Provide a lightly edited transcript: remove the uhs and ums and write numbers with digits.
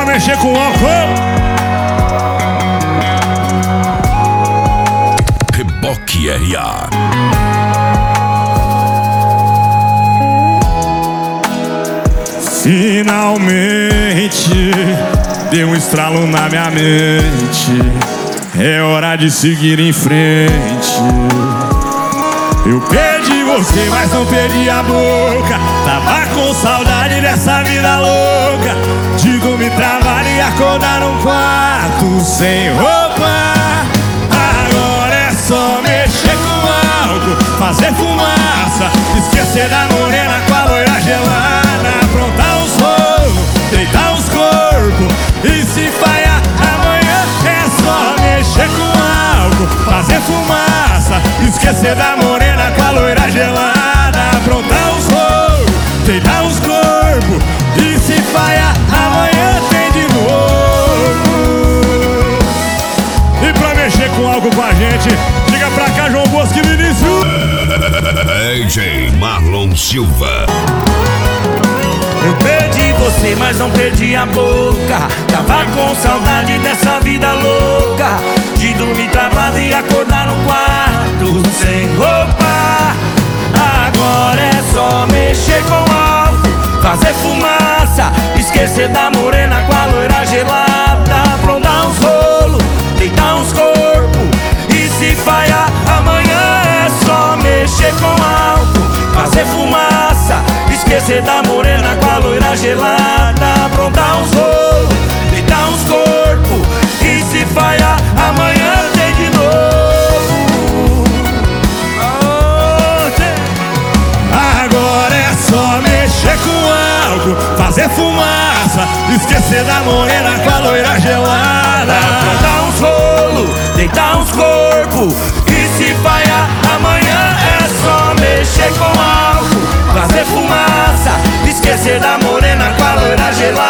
mexer com álcool. Reboque RA. Finalmente deu um estralo na minha mente. É hora de seguir em frente. Eu perdi você, mas não perdi a boca. Tava com saudade dessa vida louca, de dormir travado e acordar num quarto sem roupa. Agora é só mexer com álcool, fazer fumaça, esquecer da morena com a loira gelada, aprontar os rolos, deitar os corpos. E se falhar amanhã é só mexer com álcool, fazer fumaça, esquecer da morena com a loira gelada, aprontar os rolos, deitar os corpos. E se falhar amanhã tem de novo. E pra mexer com álcool com a gente, liga pra cá, João Bosco e Vinícius. DJ Marlon Silva. Eu perdi você, mas não perdi a boca. Tava com saudade dessa vida louca, de dormir travado e acordar no quarto sem roupa. Agora é só mexer com álcool, fazer fumaça, esquecer da morena com a loira gelada, aprontar uns rolos, deitar uns corpos. E se falhar amanhã é só mexer com álcool, fazer fumaça, esquecer da morena com a loira gelada, aprontar uns rolos, deitar uns corpos. E se falhar amanhã tem de novo. Agora é só mexer com álcool, fazer fumaça, esquecer da morena com a loira gelada, aprontar uns rolos, deitar uns corpos. E se falhar amanhã é só mexer com álcool, fazer fumaça, esquecer da morena com a loira gelada.